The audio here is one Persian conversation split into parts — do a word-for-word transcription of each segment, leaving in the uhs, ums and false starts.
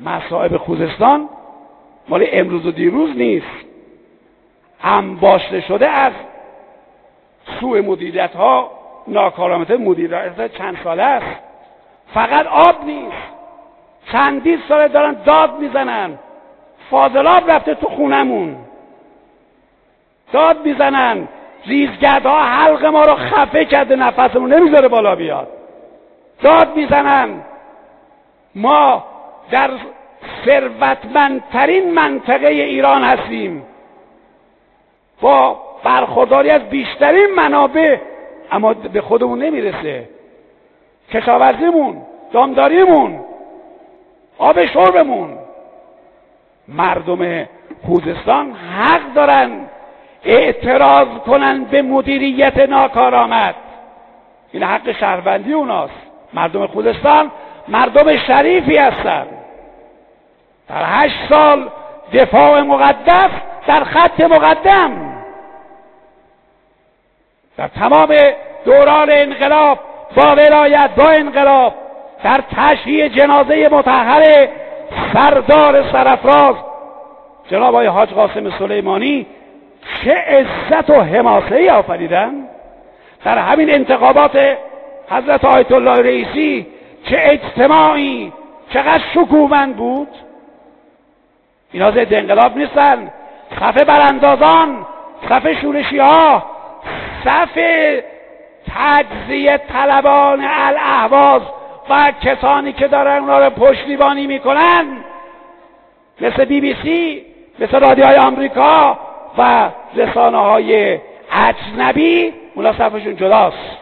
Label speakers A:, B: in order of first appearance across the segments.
A: مصائب خوزستان مال امروز و دیروز نیست، انباشته شده از سوء مدیریت ها، ناکارآمدی مدیریت چند ساله است. فقط آب نیست، چندین ساله دارن داد میزنن فاضلاب رفته تو خونمون، داد میزنن ریزگردها حلق ما رو خفه کرده، نفسمون نمیذاره بالا بیاد، داد میزنن ما در ثروتمندترین منطقه ایران هستیم با برخورداری از بیشترین منابع، اما به خودمون نمیرسه. کشاورزیمون، دامداریمون، آب شربمون. مردم خوزستان حق دارن اعتراض کنن به مدیریت ناکارآمد، این حق شهروندی اوناست. مردم خوزستان مردم شریفی هستن، در هشت سال دفاع مقدس در خط مقدم، در تمام دوران انقلاب با ولایت با انقلاب، در تشییع جنازه مطهر سردار سرافراز جناب آقای حاج قاسم سلیمانی چه عزت و حماسه‌ای آفریدن. در همین انتخابات حضرت آیت الله رئیسی چه اجتماعی، چقدر شکوهمند بود. اینا ضد انقلاب نیستن، صف براندازان، صف شورشی ها، صف تجزیه طلبان الاهواز و کسانی که دارن اونا رو پشتیبانی میکنن، مثل بی بی سی، مثل رادیوهای آمریکا و رسانه های اجنبی، اونا صفشون جداست.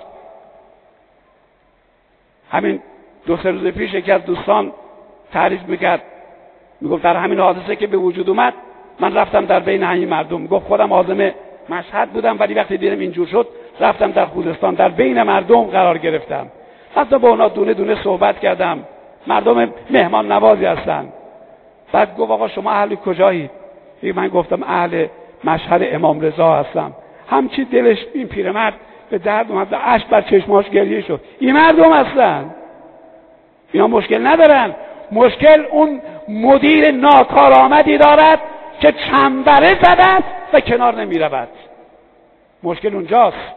A: همین دو سه روز پیش یکی از دوستان تعریف میکرد، میگفت در همین حادثه که به وجود اومد من رفتم در بین همین مردم، گفت خودم عازم مشهد بودم ولی وقتی دیدم اینجور شد رفتم در خوزستان در بین مردم قرار گرفتم، حتی با اونا دونه دونه صحبت کردم، مردم مهمان نوازی هستن. بعد گفت آقا شما اهل کجایید؟ من گفتم اهل مشهد امام رضا هستم. همچی دلش این پیرمرد به درد اومد، اشک بر چشماش گریه شد. این مردم هستن، اینا مشکل ندارن، مشکل اون مدیر ناکارآمدی دارد که چنبره زده و کنار نمیرود. مشکل اونجاست.